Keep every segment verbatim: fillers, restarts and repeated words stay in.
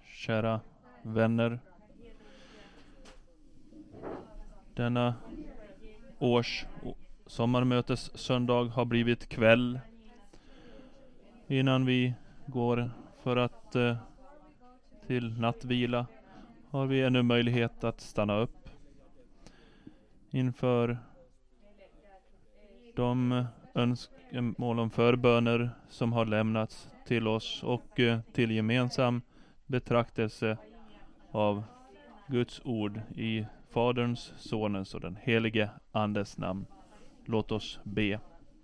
Kära vänner, denna års sommarmötes söndag har blivit kväll. Innan vi går för att eh, till nattvila har vi ännu möjlighet att stanna upp inför de önskemål om förböner som har lämnats till oss och eh, till gemensam betraktelse av Guds ord i Faderns, Sonens och den helige Andes namn. Låt oss be.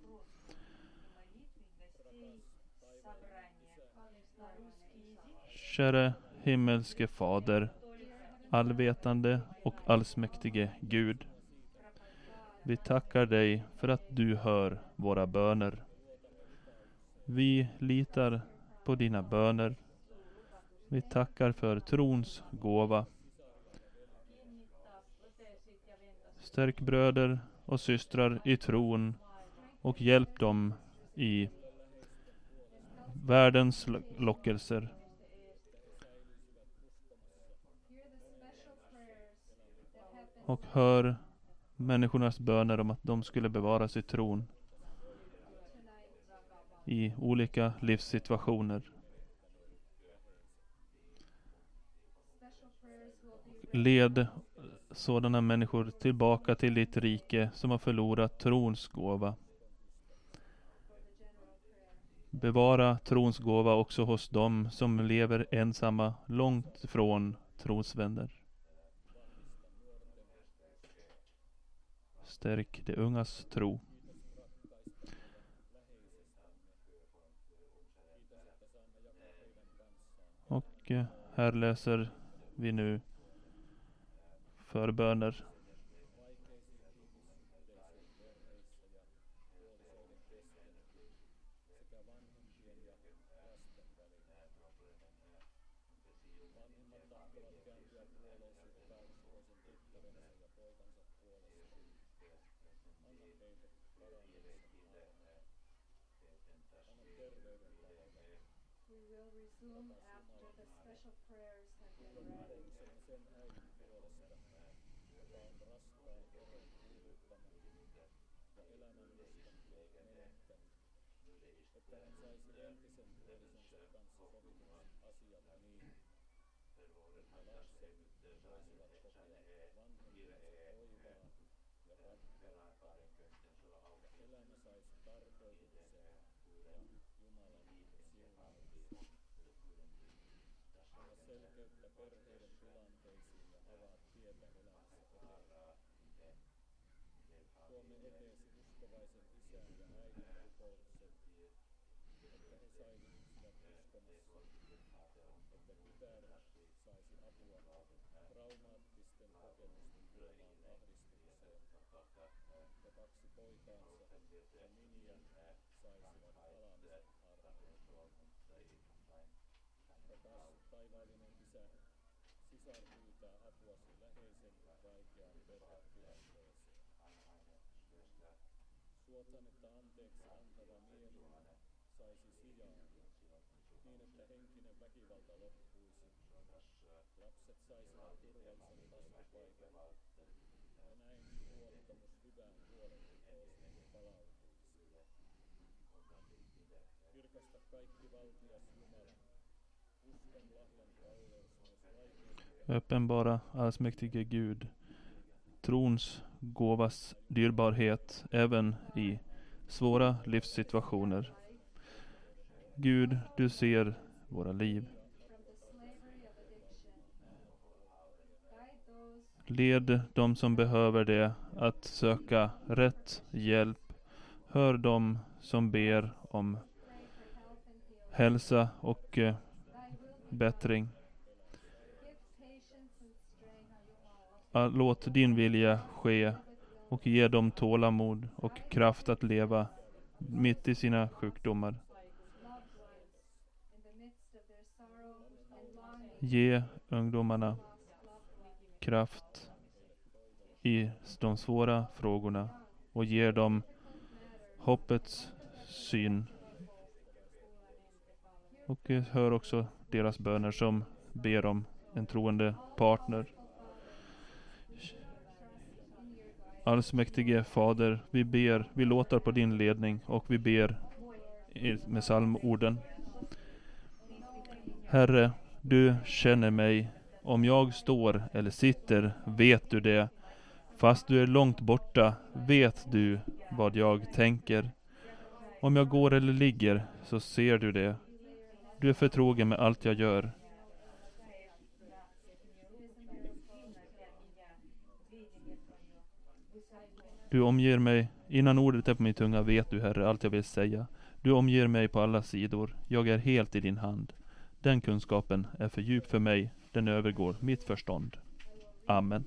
Käre himmelske Fader, allvetande och allsmäktige Gud. Vi tackar dig för att du hör våra böner. Vi litar på dina böner. Vi tackar för trons gåva. Stärk bröder och systrar i tron och hjälp dem i världens lockelser. Och hör människornas böner om att de skulle bevara sig tron i olika livssituationer. Led sådana människor tillbaka till ditt rike som har förlorat trons gåva. Bevara trons gåva också hos dem som lever ensamma långt från trosvänner. Stärk de ungas tro. Och här läser vi nu förböner. Uppenbara allsmäktige Gud, trons gåvas dyrbarhet även i svåra livssituationer. Gud, du ser våra liv. Led de som behöver det att söka rätt hjälp. Hör dem som ber om hälsa och eh, bättring. Låt din vilja ske och ge dem tålamod och kraft att leva mitt i sina sjukdomar. Ge ungdomarna kraft i de svåra frågorna och ge dem hoppets syn. Och hör också deras böner som ber om en troende partner. Allsmäktige Fader, vi ber, vi låter på din ledning och vi ber med psalmorden. Herre, du känner mig. Om jag står eller sitter, vet du det. Fast du är långt borta, vet du vad jag tänker. Om jag går eller ligger, så ser du det. Du är förtrogen med allt jag gör. Du omger mig, innan ordet är på min tunga vet du, Herre, allt jag vill säga. Du omger mig på alla sidor. Jag är helt i din hand. Den kunskapen är för djup för mig. Den övergår mitt förstånd. Amen.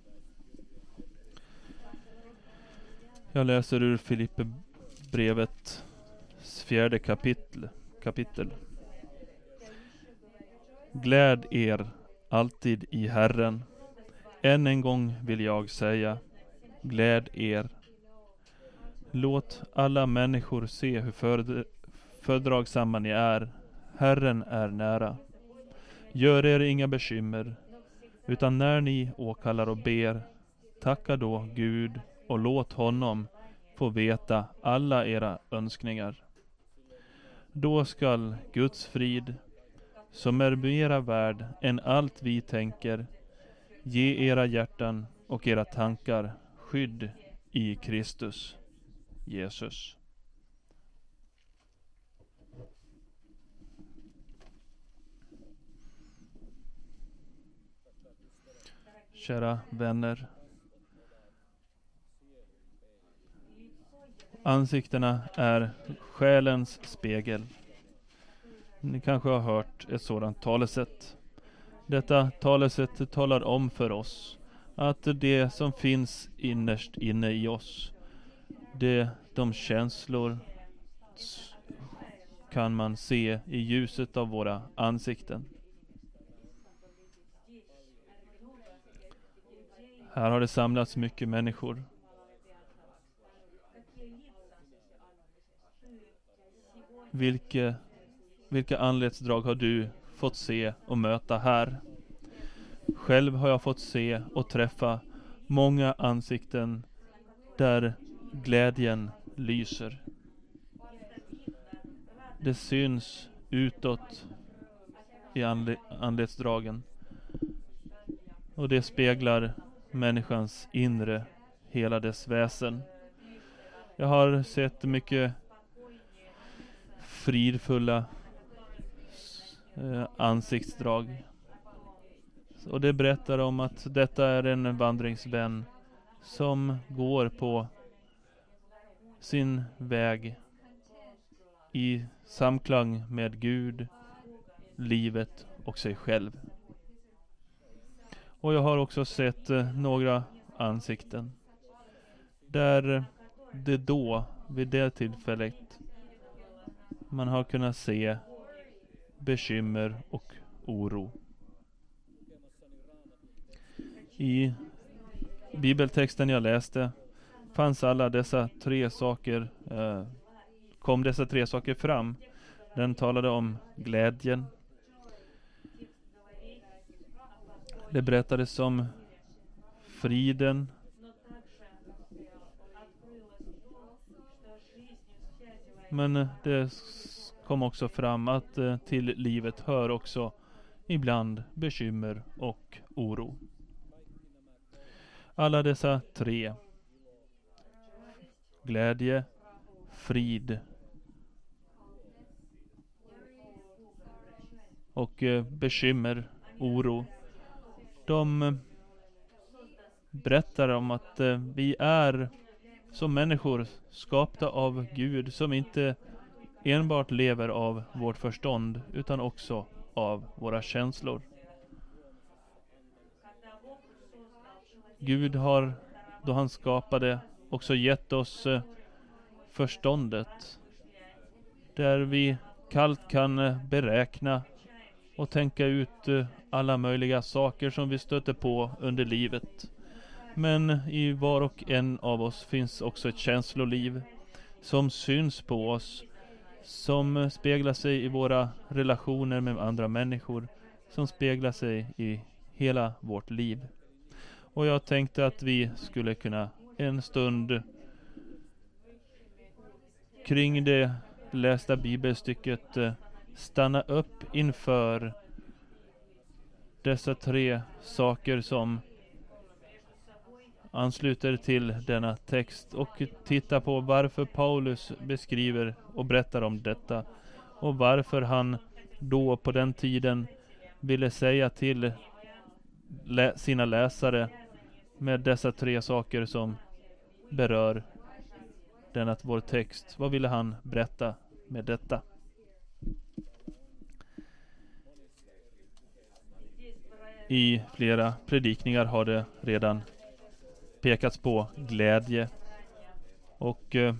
Jag läser ur Filipperbrevet fjärde kapitel. kapitel. Gläd er alltid i Herren. Än en gång vill jag säga, gläd er. Låt alla människor se hur för, fördragsamma ni är. Herren är nära. Gör er inga bekymmer, utan när ni åkallar och ber, tacka då Gud och låt honom få veta alla era önskningar. Då skall Guds frid, som är mera värd än allt vi tänker, ge era hjärtan och era tankar skydd i Kristus Jesus. Kära vänner, ansiktena är själens spegel. Ni kanske har hört ett sådant talesätt. Detta talesätt talar om för oss att det som finns innerst inne i oss, det, de känslor kan man se i ljuset av våra ansikten. Här har det samlats mycket människor. Vilka, vilka anletsdrag har du fått se och möta här? Själv har jag fått se och träffa många ansikten där glädjen lyser. Det syns utåt i anle- anletsdragen. Och det speglar människans inre, hela dess väsen. Jag har sett mycket fridfulla eh, ansiktsdrag. Och det berättar om att detta är en vandringsvän som går på sin väg i samklang med Gud, livet och sig själv. Och jag har också sett eh, några ansikten där det då, vid det tillfället, man har kunnat se bekymmer och oro. I bibeltexten jag läste fanns alla dessa tre saker, eh, kom dessa tre saker fram. Den talade om glädjen. Det berättades om friden. Men det kom också fram att eh, till livet hör också ibland bekymmer och oro. Alla dessa tre, glädje, frid och eh, bekymmer, oro, de berättar om att eh, vi är som människor skapta av Gud, som inte enbart lever av vårt förstånd utan också av våra känslor. Gud har, då han skapade, också gett oss eh, förståndet, där vi kallt kan eh, beräkna och tänka ut eh, alla möjliga saker som vi stöter på under livet. Men i var och en av oss finns också ett känsloliv som syns på oss, som speglar sig i våra relationer med andra människor, som speglar sig i hela vårt liv. Och jag tänkte att vi skulle kunna en stund kring det lästa bibelstycket stanna upp inför dessa tre saker som ansluter till denna text och titta på varför Paulus beskriver och berättar om detta och varför han då på den tiden ville säga till lä- sina läsare med dessa tre saker som berör denna vår text. Vad ville han berätta med detta? I flera predikningar har det redan pekats på glädje och eh,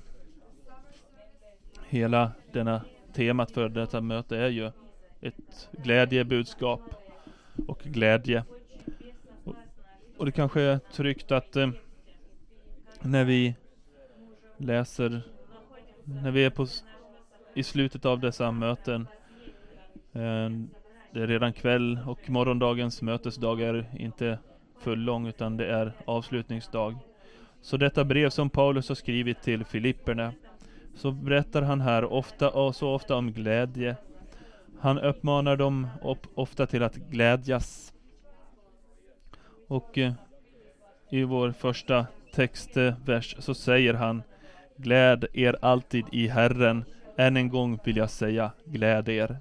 hela denna temat för detta möte är ju ett glädjebudskap och glädje. Och, och det kanske är tryggt att eh, när vi läser, när vi är på i slutet av dessa möten, eh, det är redan kväll och morgondagens mötesdag är inte full lång utan det är avslutningsdag. Så detta brev som Paulus har skrivit till Filipperna, så berättar han här ofta och så ofta om glädje. Han uppmanar dem upp, ofta till att glädjas. Och eh, i vår första textvers så säger han: gläd er alltid i Herren. Än en gång vill jag säga, gläd er.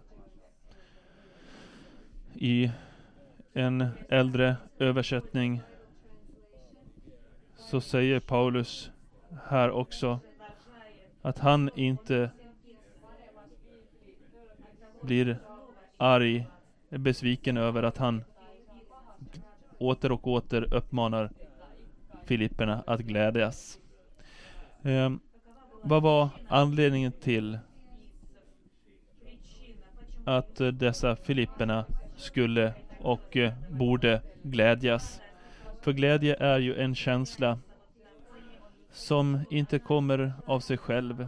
I en äldre översättning så säger Paulus här också att han inte blir arg, besviken över att han åter och åter uppmanar Filipperna att glädjas. Eh, vad var anledningen till att eh, dessa Filipperna skulle och eh, borde glädjas? För glädje är ju en känsla som inte kommer av sig själv.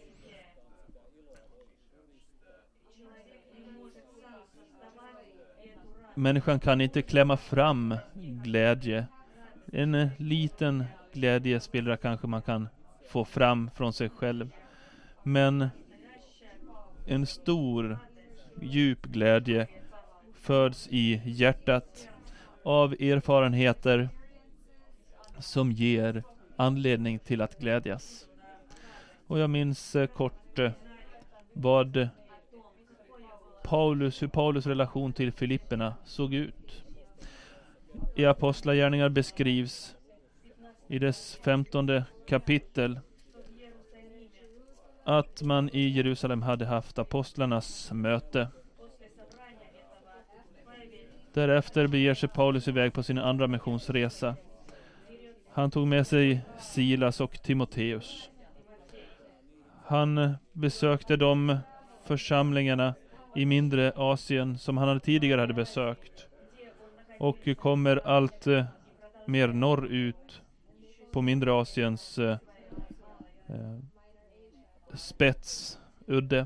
Människan kan inte klämma fram glädje. En liten glädjespillra kanske man kan få fram från sig själv. Men en stor, djup glädje föds i hjärtat av erfarenheter som ger anledning till att glädjas. Och jag minns eh, kort eh, vad Paulus, hur Paulus relation till Filipperna såg ut. I Apostlagärningar beskrivs i dess femtonde kapitel att man i Jerusalem hade haft apostlarnas möte. Därefter beger sig Paulus iväg på sin andra missionsresa. Han tog med sig Silas och Timoteus. Han besökte de församlingarna i mindre Asien som han tidigare hade besökt. Och kommer allt eh, mer norrut på mindre Asiens eh, eh, spetsudde.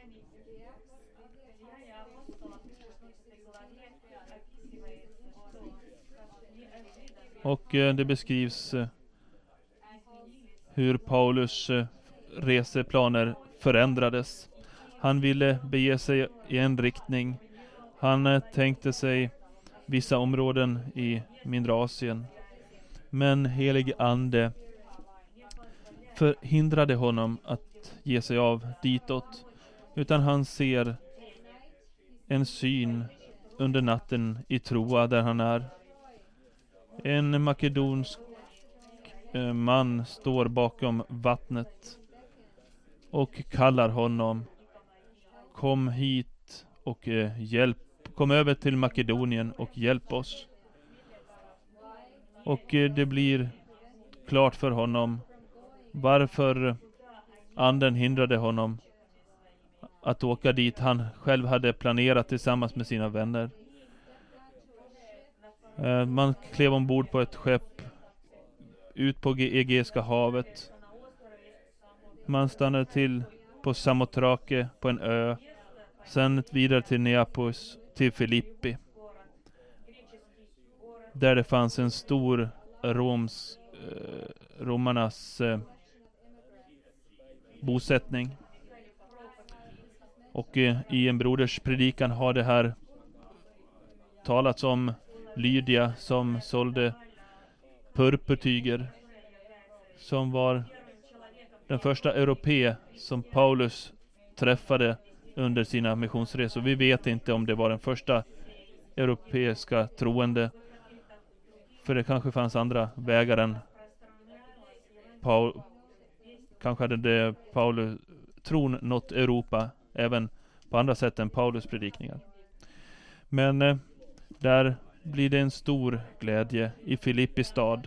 Och eh, det beskrivs eh, hur Paulus eh, reseplaner förändrades. Han ville bege sig i en riktning. Han eh, tänkte sig vissa områden i mindre Asien. Men helig ande förhindrade honom att ge sig av ditåt. Utan han ser en syn under natten i Troa där han är. En makedonsk eh, man står bakom vattnet och kallar honom: kom hit och eh, hjälp. Kom över till Makedonien och hjälp oss. Och eh, det blir klart för honom varför anden hindrade honom att åka dit han själv hade planerat tillsammans med sina vänner. Eh, man klev ombord på ett skepp ut på Egeiska havet. Man stannade till på Samothrake på en ö. Sen vidare till Neapos till Filippi, där det fanns en stor roms, eh, romarnas eh, bosättning. Och eh, i en broders predikan har det här talats om Lydia som sålde purpurtyger, som var den första europé som Paulus träffade under sina missionsresor. Vi vet inte om det var den första europeiska troende, för det kanske fanns andra vägar än Paul, kanske hade det Paulus tron nått Europa även på andra sätt än Paulus predikningar. Men eh, där blir det en stor glädje i Filippi stad.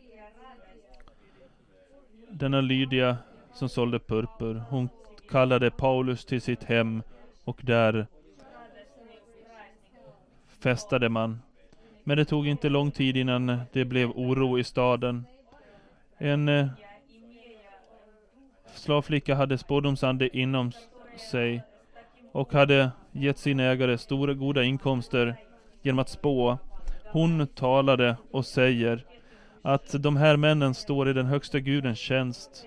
Denna Lydia som sålde purpur, hon kallade Paulus till sitt hem, och där festade man. Men det tog inte lång tid innan det blev oro i staden. En eh, slavflicka hade spådomsande inom sig och hade gett sin ägare stora goda inkomster genom att spå. Hon talade och säger att de här männen står i den högsta gudens tjänst.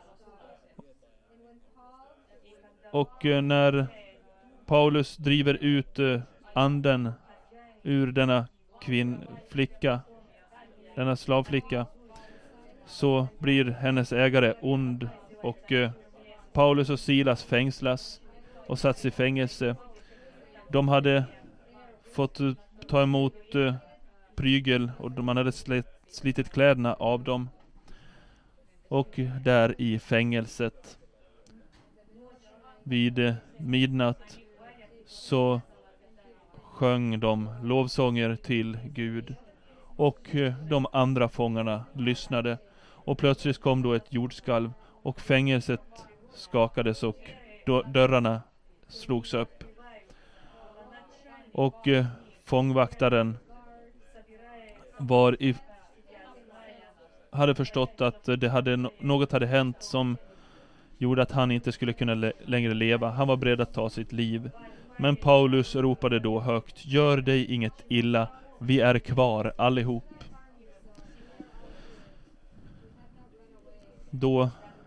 Och eh, när Paulus driver ut eh, anden ur denna kvinnflicka, denna slavflicka, så blir hennes ägare ond, och eh, Paulus och Silas fängslas och satts i fängelse. De hade fått uh, ta emot uh, prygel, och man hade slit, slitit kläderna av dem. Och där i fängelset vid uh, midnatt så sjöng de lovsånger till Gud, och uh, de andra fångarna lyssnade, och plötsligt kom då ett jordskalv och fängelset skakades och då dörrarna slogs upp. Och eh, fångvaktaren var i, hade förstått att det hade, något hade hänt som gjorde att han inte skulle kunna le, längre leva. Han var beredd att ta sitt liv. Men Paulus ropade då högt: gör dig inget illa, vi är kvar allihop. Då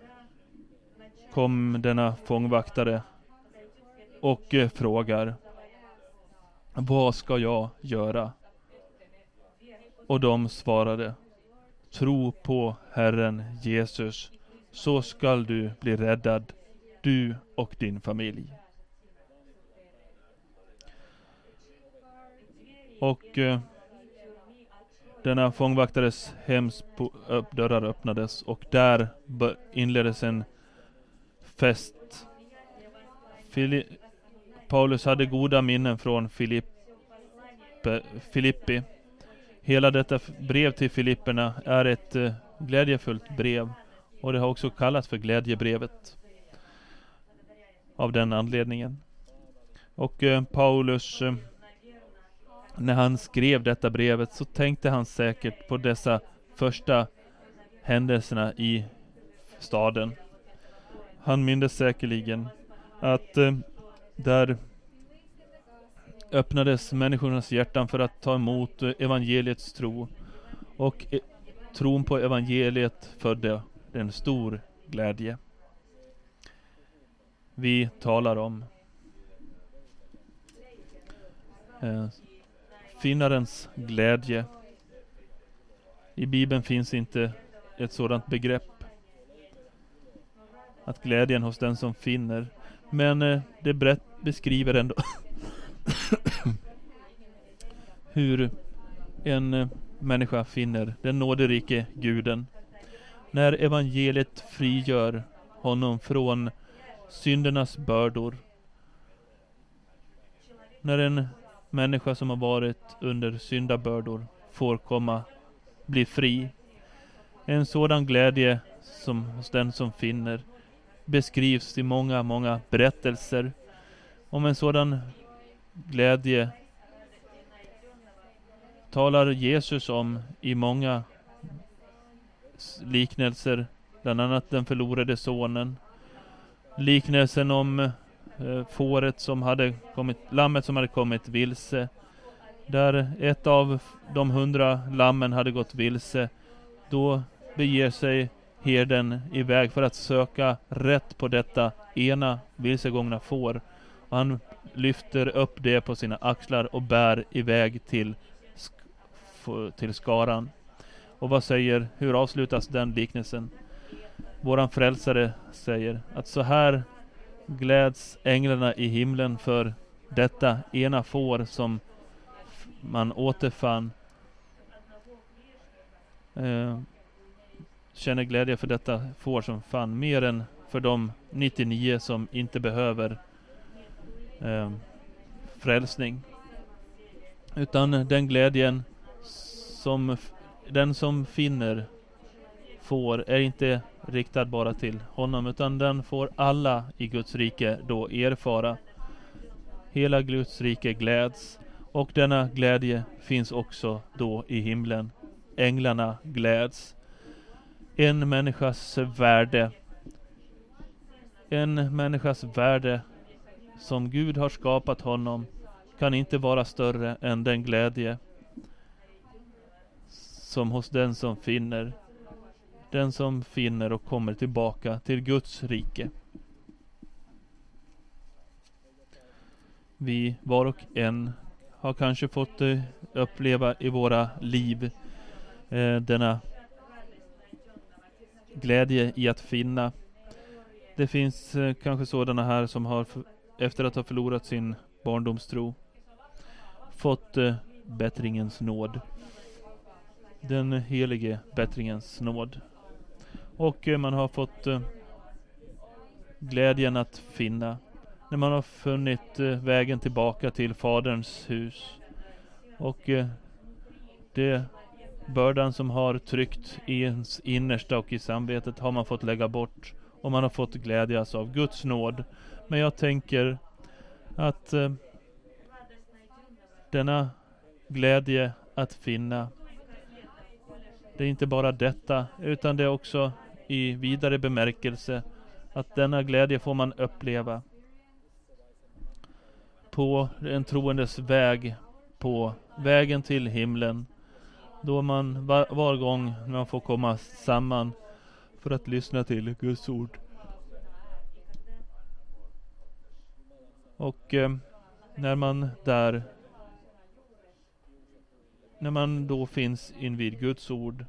kom denna fångvaktare och eh, frågar: vad ska jag göra? Och de svarade: tro på Herren Jesus, så skall du bli räddad, du och din familj. Och eh, denna fångvaktares hems dörrar öppnades, och där inleddes en fest. Fili- Paulus hade goda minnen från Filippe, Filippi. Hela detta brev till Filipperna är ett eh, glädjefullt brev, och det har också kallats för glädjebrevet av den anledningen. Och eh, Paulus, eh, när han skrev detta brevet, så tänkte han säkert på dessa första händelserna i staden. Han minns säkerligen att eh, där öppnades människornas hjärtan för att ta emot evangeliets tro, och e- tron på evangeliet födde en stor glädje. Vi talar om eh, finnarens glädje. I Bibeln finns inte ett sådant begrepp, att glädjen hos den som finner, men eh, det brett beskriver ändå hur en eh, människa finner den nåderike guden när evangeliet frigör honom från syndernas bördor. När en människa som har varit under syndabördor får komma, bli fri. En sådan glädje som hos den som finner beskrivs i många, många berättelser. Om en sådan glädje talar Jesus om i många liknelser, bland annat den förlorade sonen, liknelsen om eh, fåret som hade kommit, lammet som hade kommit vilse. Där ett av de hundra lammen hade gått vilse, då beger sig herden iväg för att söka rätt på detta ena vilsegångna får. Och han lyfter upp det på sina axlar och bär iväg till, sk- till skaran. Och vad säger, hur avslutas den liknelsen? Våran frälsare säger att så här gläds änglarna i himlen för detta ena får som man återfann. Eh, känner glädje för detta får som fann, mer än för de nittionio som inte behöver eh, frälsning. Utan den glädjen som den som finner får är inte riktad bara till honom, utan den får alla i Guds rike då erfara. Hela Guds rike gläds, och denna glädje finns också då i himlen. Änglarna gläds. En människas värde, en människas värde som Gud har skapat honom kan inte vara större än den glädje som hos den som finner, den som finner och kommer tillbaka till Guds rike. Vi var och en har kanske fått uh, uppleva i våra liv uh, denna glädje i att finna. Det finns uh, kanske sådana här som har f- efter att ha förlorat sin barndomstro fått uh, bättringens nåd. Den helige bättringens nåd. Och uh, man har fått uh, glädjen att finna. När man har funnit uh, vägen tillbaka till Faderns hus. Och uh, det bördan som har tryckt i ens innersta och i samvetet har man fått lägga bort. Och man har fått glädjas av Guds nåd. Men jag tänker att uh, denna glädje att finna, det är inte bara detta, utan det är också i vidare bemärkelse att denna glädje får man uppleva på en troendes väg, på vägen till himlen, då man var, var gång man får komma samman för att lyssna till Guds ord. Och eh, när man där när man då finns invid Guds ord,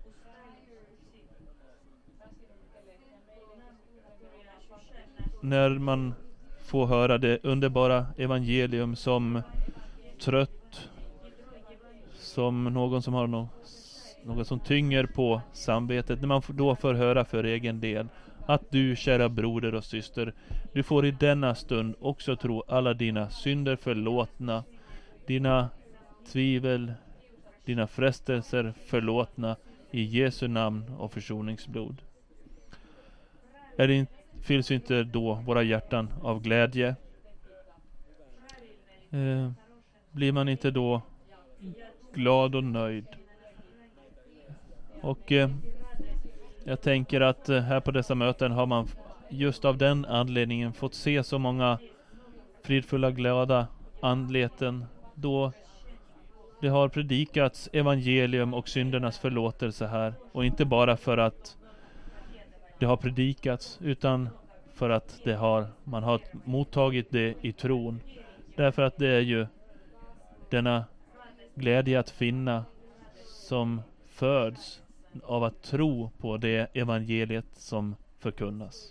när man får höra det underbara evangelium som trött, som någon som har no- något som tynger på samvetet, när man då får höra för egen del att du, kära broder och syster, du får i denna stund också tro alla dina synder förlåtna, dina tvivel, dina frestelser förlåtna i Jesu namn och försoningsblod. Är det, fylls inte då våra hjärtan av glädje? Eh, blir man inte då glad och nöjd? Och eh, jag tänker att eh, här på dessa möten har man just av den anledningen fått se så många fridfulla, glada anleten, då det har predikats evangelium och syndernas förlåtelse här. Och inte bara för att det har predikats, utan för att det har, man har mottagit det i tron. Därför att det är ju denna glädje att finna som föds av att tro på det evangeliet som förkunnas.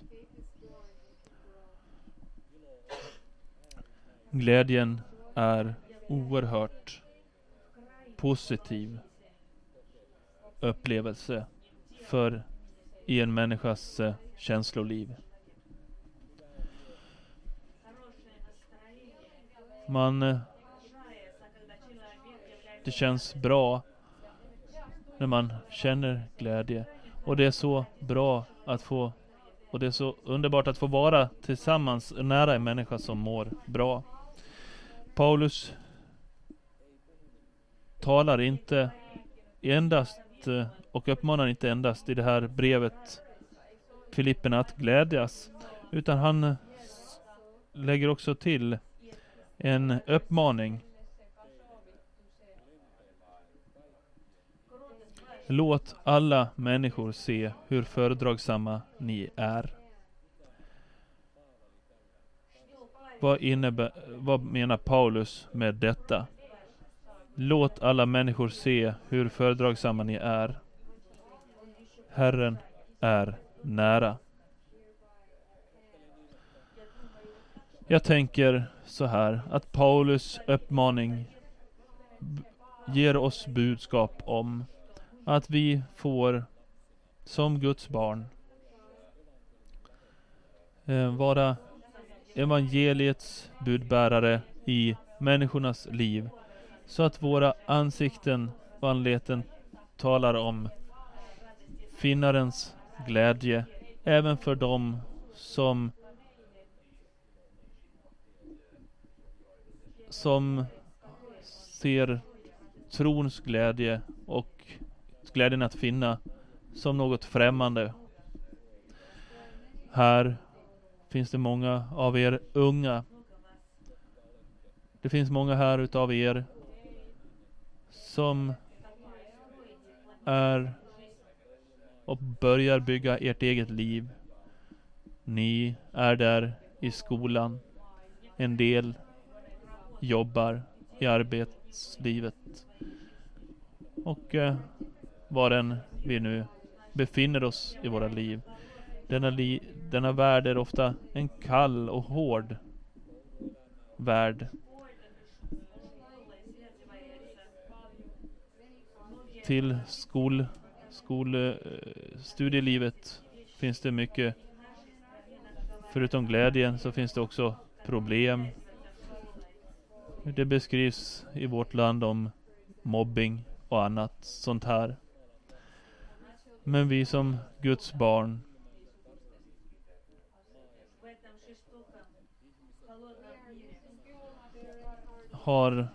Glädjen är oerhört positiv upplevelse för i en människas eh, känsloliv. Man eh, det känns bra när man känner glädje, och det är så bra att få, och det är så underbart att få vara tillsammans nära en människa som mår bra. Paulus talar inte endast och uppmanar inte endast i det här brevet Filipperna att glädjas, utan han lägger också till en uppmaning. Låt alla människor se hur fördragsamma ni är. Vad innebär, vad menar Paulus med detta? Låt alla människor se hur fördragsamma ni är. Herren är nära. Jag tänker så här, att Paulus uppmaning ger oss budskap om att vi får som Guds barn eh, vara evangeliets budbärare i människornas liv, så att våra ansikten och anleten talar om finnarens glädje även för dem som som ser trons glädje och glädjen att finna som något främmande. Här finns det många av er unga. Det finns många här utav er som är och börjar bygga ert eget liv. Ni är där i skolan. En del jobbar i arbetslivet. Och eh, var än vi nu befinner oss i våra liv. Denna, li- denna värld är ofta en kall och hård värld. Till skol, skol, eh, studielivet finns det mycket. Förutom glädjen så finns det också problem. Det beskrivs i vårt land om mobbing och annat sånt här. Men vi som Guds barn har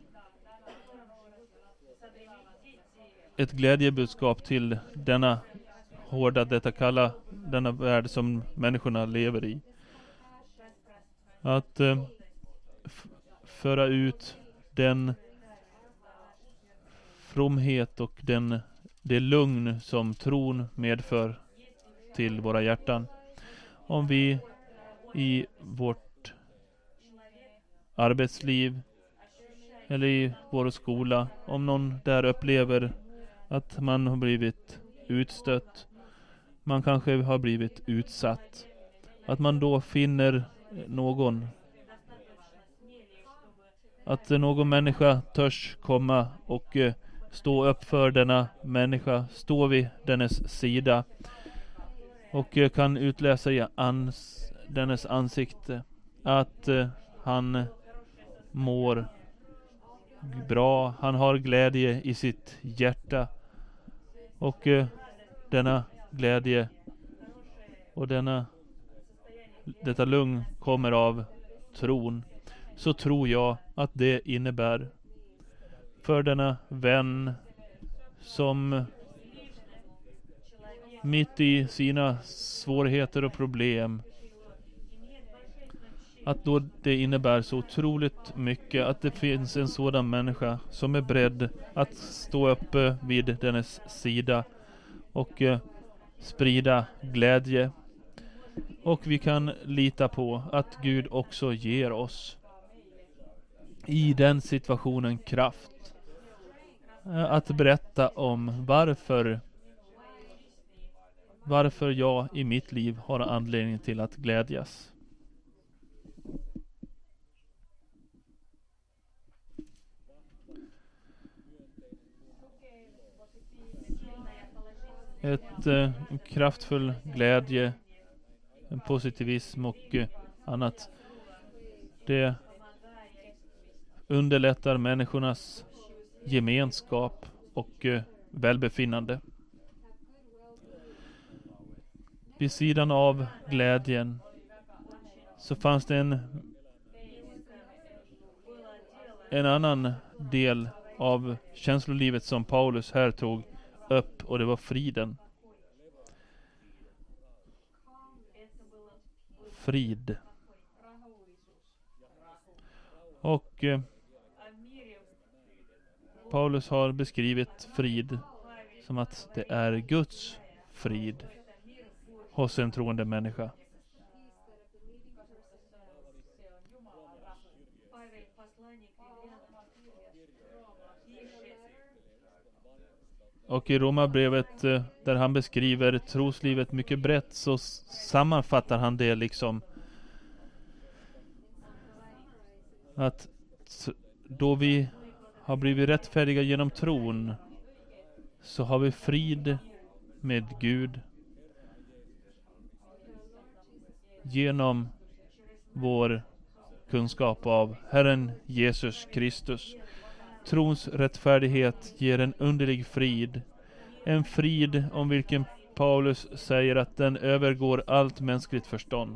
ett glädjebudskap till denna hårda, detta kalla, denna värld som människorna lever i. Att eh, f- föra ut den fromhet och den, det lugn som tron medför till våra hjärtan. Om vi i vårt arbetsliv eller i vår skola, om någon där upplever att man har blivit utstött, man kanske har blivit utsatt, att man då finner någon, att någon människa törs komma och eh, stå upp för denna människa, stå vid dennes sida och eh, kan utläsa i ans, dennes ansikte att eh, han mår bra, han har glädje i sitt hjärta, och eh, denna glädje och denna detta lugn kommer av tron. Så tror jag att det innebär för denna vän som mitt i sina svårigheter och problem, att då det innebär så otroligt mycket att det finns en sådan människa som är beredd att stå uppe vid dennes sida och eh, sprida glädje. Och vi kan lita på att Gud också ger oss i den situationen kraft eh, att berätta om varför varför jag i mitt liv har anledning till att glädjas. Ett eh, en kraftfull glädje, en positivism och eh, annat. Det underlättar människornas gemenskap och eh, välbefinnande. Vid sidan av glädjen så fanns det en en annan del av känslolivet som Paulus här tog upp, och det var friden. Frid. Och eh, Paulus har beskrivit frid som att det är Guds frid hos en troende människa. Och i Romarbrevet, där han beskriver troslivet mycket brett, så sammanfattar han det liksom att då vi har blivit rättfärdiga genom tron, så har vi frid med Gud genom vår kunskap av Herren Jesus Kristus. Trons rättfärdighet ger en underlig frid. En frid om vilken Paulus säger att den övergår allt mänskligt förstånd.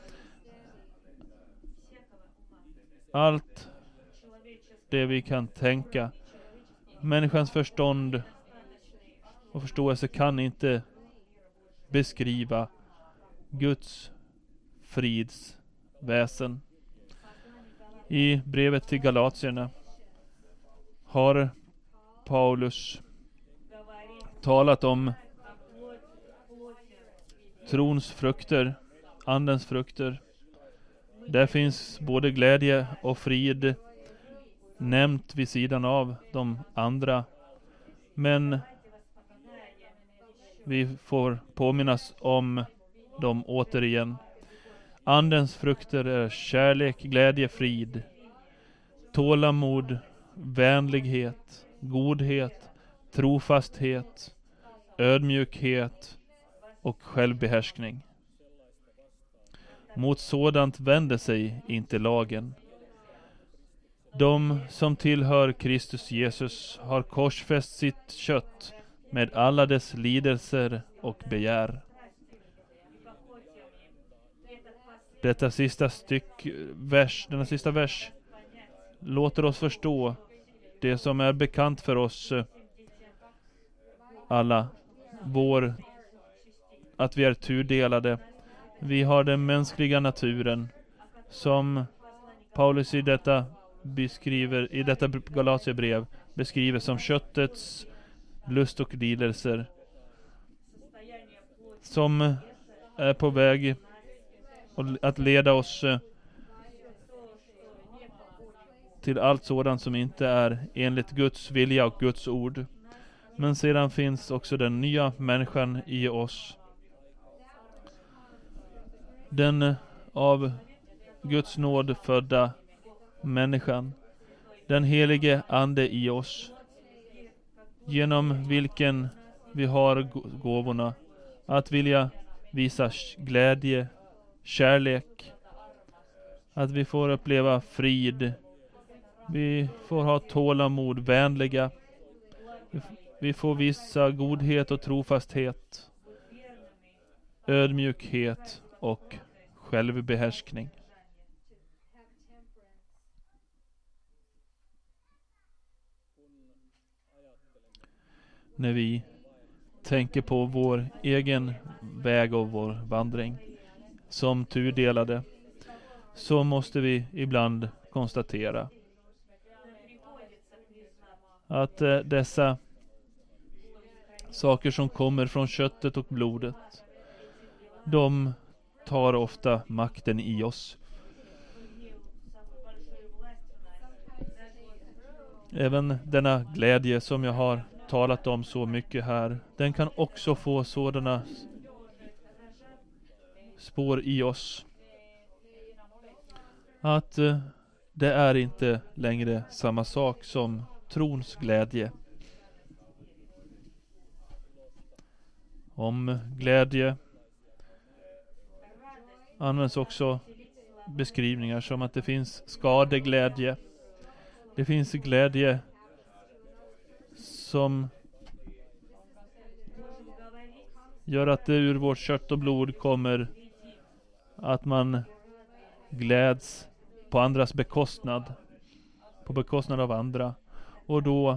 Allt det vi kan tänka. Människans förstånd och förståelse kan inte beskriva Guds fridsväsen. I brevet till Galatierna har Paulus talat om trons frukter, andens frukter. Där finns både glädje och frid nämnt vid sidan av de andra. Men vi får påminnas om dem återigen. Andens frukter är kärlek, glädje, frid, tålamod, vänlighet, godhet, trofasthet, ödmjukhet och självbehärskning. Mot sådant vänder sig inte lagen. De som tillhör Kristus Jesus har korsfäst sitt kött med alla dess lidelser och begär. Detta sista styck, vers, denna sista vers låter oss förstå det som är bekant för oss alla. Vår, att vi är tudelade. Vi har den mänskliga naturen som Paulus i detta beskriver, i detta Galatierbrev beskriver som köttets lust och lidelser, som är på väg att leda oss till allt sådant som inte är enligt Guds vilja och Guds ord. Men sedan finns också den nya människan i oss. Den av Guds nåd födda människan. Den helige ande i oss, genom vilken vi har gåvorna att vilja visa glädje, kärlek, att vi får uppleva frid, vi får ha tålamod, vänliga, vi får visa godhet och trofasthet, ödmjukhet och självbehärskning. När vi tänker på vår egen väg och vår vandring som tudelade, så måste vi ibland konstatera att eh, dessa saker som kommer från köttet och blodet, de tar ofta makten i oss. Även denna glädje som jag har talat om så mycket här, den kan också få sådana spår i oss att eh, det är inte längre samma sak som trons glädje. Om glädje används också beskrivningar som att det finns skadeglädje. Det finns glädje som gör att det ur vårt kött och blod kommer att man gläds på andras bekostnad, på bekostnad av andra. Och då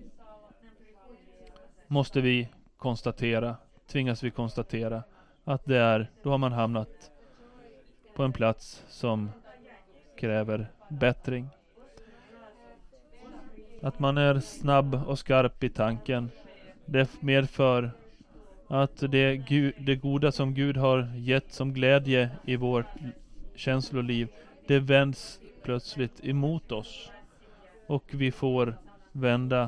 måste vi konstatera, tvingas vi konstatera att det är, då har man hamnat på en plats som kräver bättring. Att man är snabb och skarp i tanken. Det medför att det, Gud, det goda som Gud har gett som glädje i vårt känsloliv, det vänds plötsligt emot oss. Och vi får vända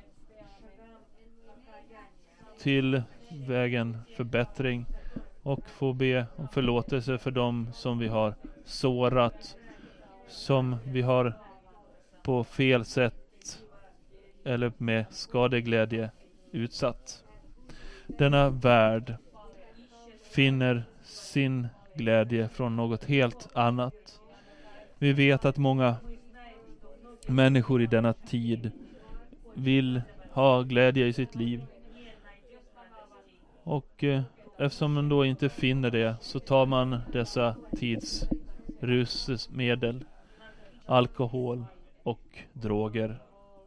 till vägen förbättring och få be om förlåtelse för dem som vi har sårat, som vi har på fel sätt eller med skadeglädje utsatt. Denna värld finner sin glädje från något helt annat. Vi vet att många människor i denna tid vill ha glädje i sitt liv. Och eh, eftersom man då inte finner det, så tar man dessa tidsrusmedel, alkohol och droger.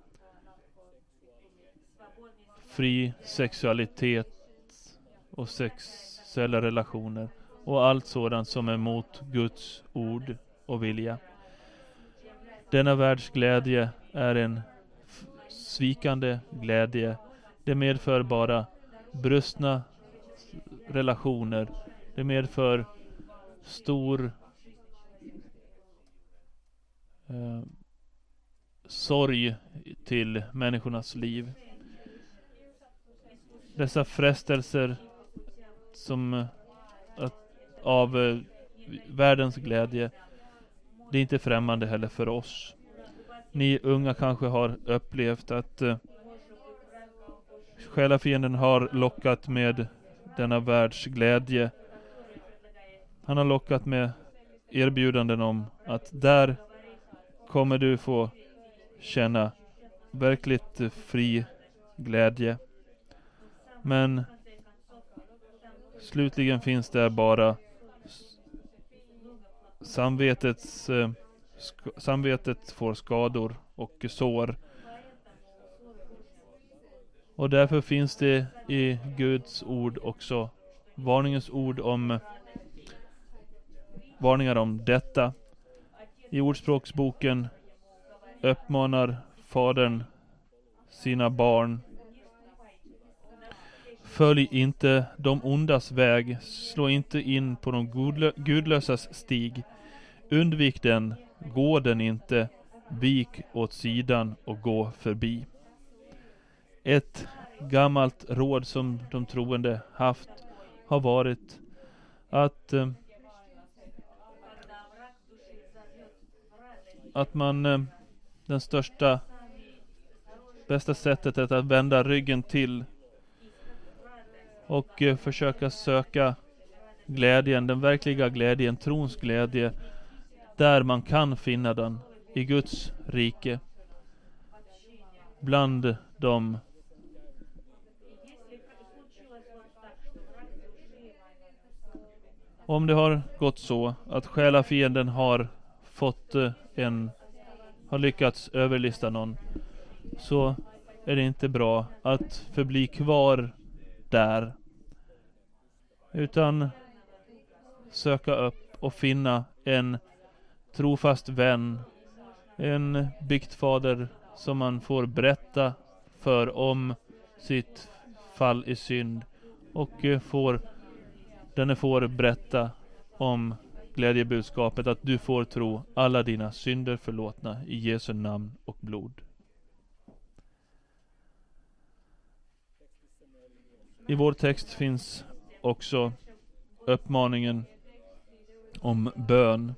Fri sexualitet och sexuella relationer och allt sådant som är mot Guds ord och vilja. Denna världs glädje är en f- svikande glädje. Det medför bara brustna relationer. Det medför stor eh, sorg till människornas liv. Dessa frestelser som eh, att, av eh, världens glädje, det är inte främmande heller för oss. Ni unga kanske har upplevt att eh, själafienden har lockat med denna världs glädje. Han har lockat med erbjudanden om att där kommer du få känna verkligt fri glädje. Men slutligen finns det bara samvetets eh, sk- samvetet får skador och sår. Och därför finns det i Guds ord också varningens ord om varningar om detta. I Ordspråksboken uppmanar fadern sina barn: följ inte de ondas väg, slå inte in på de godlö- gudlösas stig. Undvik den, gå den inte, vik åt sidan och gå förbi. Ett gammalt råd som de troende haft har varit att eh, att man eh, den största bästa sättet är att vända ryggen till och eh, försöka söka glädjen, den verkliga glädjen, trons glädje, där man kan finna den, i Guds rike, bland de om det har gått så att själafienden har fått eh, en har lyckats överlista någon, så är det inte bra att förbli kvar där, utan söka upp och finna en trofast vän, en biktfader som man får berätta för om sitt fall i synd, och eh, får denne får berätta om glädjebudskapet att du får tro alla dina synder förlåtna i Jesu namn och blod. I vår text finns också uppmaningen om bön.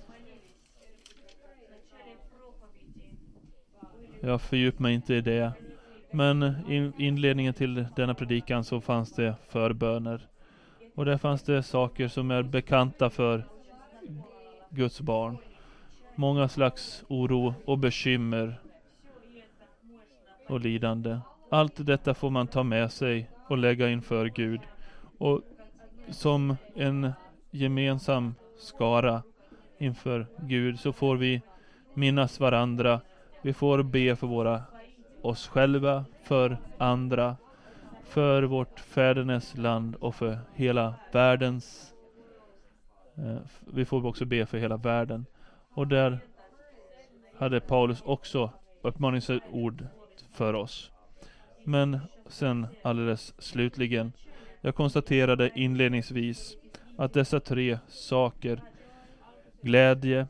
Jag fördjupar mig inte i det, men i inledningen till denna predikan så fanns det förböner. Och där fanns det saker som är bekanta för Guds barn. Många slags oro och bekymmer och lidande. Allt detta får man ta med sig och lägga inför Gud. Och som en gemensam skara inför Gud så får vi minnas varandra. Vi får be för våra oss själva, för andra, för vårt fädernes land och för hela världens. Eh, vi får också be för hela världen. Och där hade Paulus också uppmaningsord för oss. Men sen alldeles slutligen, jag konstaterade inledningsvis att dessa tre saker, glädje,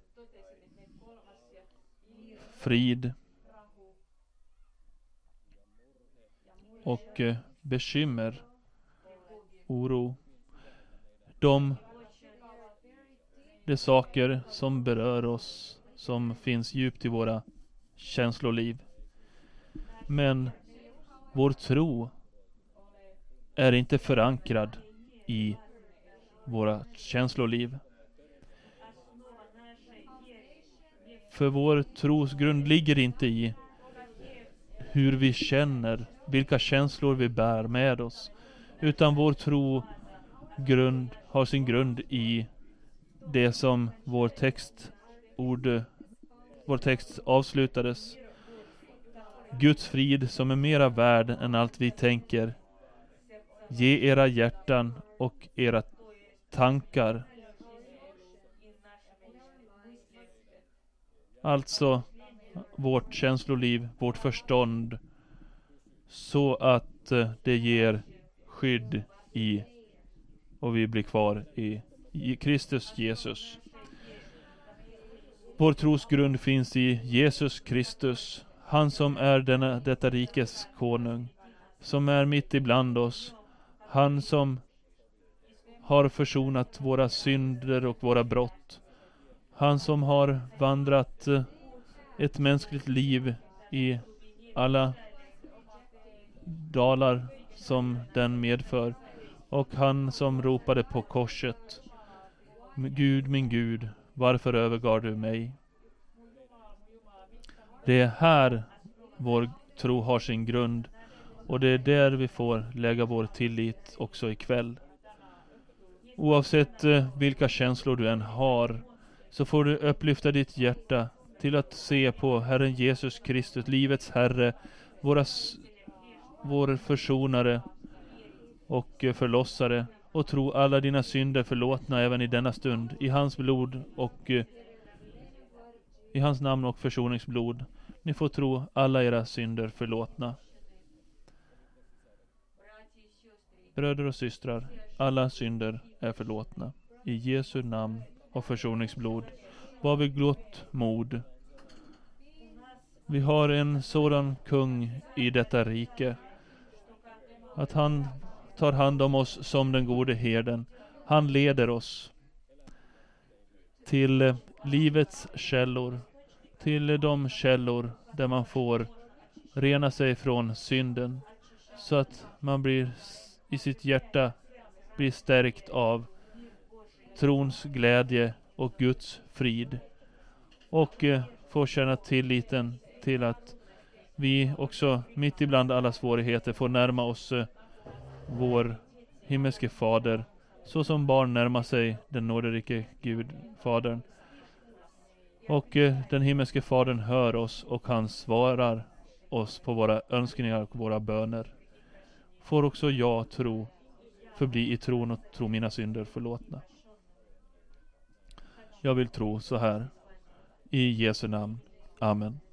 frid och eh, bekymmer, oro, de, de saker som berör oss, som finns djupt i våra känsloliv. Men vår tro är inte förankrad i våra känsloliv. För vår trosgrund ligger inte i hur vi känner, vilka känslor vi bär med oss, utan vår trogrund har sin grund i det som vår text ord, vår text avslutades. Guds frid som är mera värd än allt vi tänker. Ge era hjärtan och era tankar. Alltså vårt känsloliv, vårt förstånd, så att det ger skydd i och vi blir kvar i, i Kristus Jesus. Vår trosgrund finns i Jesus Kristus, han som är denna, detta rikes konung, som är mitt ibland oss, han som har försonat våra synder och våra brott, han som har vandrat ett mänskligt liv i alla dalar som den medför, och han som ropade på korset: Gud, min Gud, varför övergav du mig? Det är här vår tro har sin grund, och det är där vi får lägga vår tillit också ikväll. Oavsett eh, vilka känslor du än har, så får du upplyfta ditt hjärta till att se på Herren Jesus Kristus, livets Herre, våra, vår försonare och eh, förlossare, och tro alla dina synder förlåtna även i denna stund, i hans blod och eh, i hans namn och försoningsblod. Ni får tro alla era synder förlåtna. Bröder och systrar, alla synder är förlåtna. I Jesu namn och försoningsblod. Var vid gott mod. Vi har en sådan kung i detta rike, att han tar hand om oss som den gode herden. Han leder oss till livets källor, till de källor där man får rena sig från synden, så att man blir i sitt hjärta blir stärkt av trons glädje och Guds frid, och eh, får känna tilliten till att vi också mitt ibland alla svårigheter får närma oss eh, vår himmelske fader, så som barn närmar sig den nåderike Gud, fadern. Och eh, den himmelske fadern hör oss, och han svarar oss på våra önskningar och våra böner. Får också jag tro, förbli i tron och tro mina synder förlåtna. Jag vill tro så här. I Jesu namn. Amen.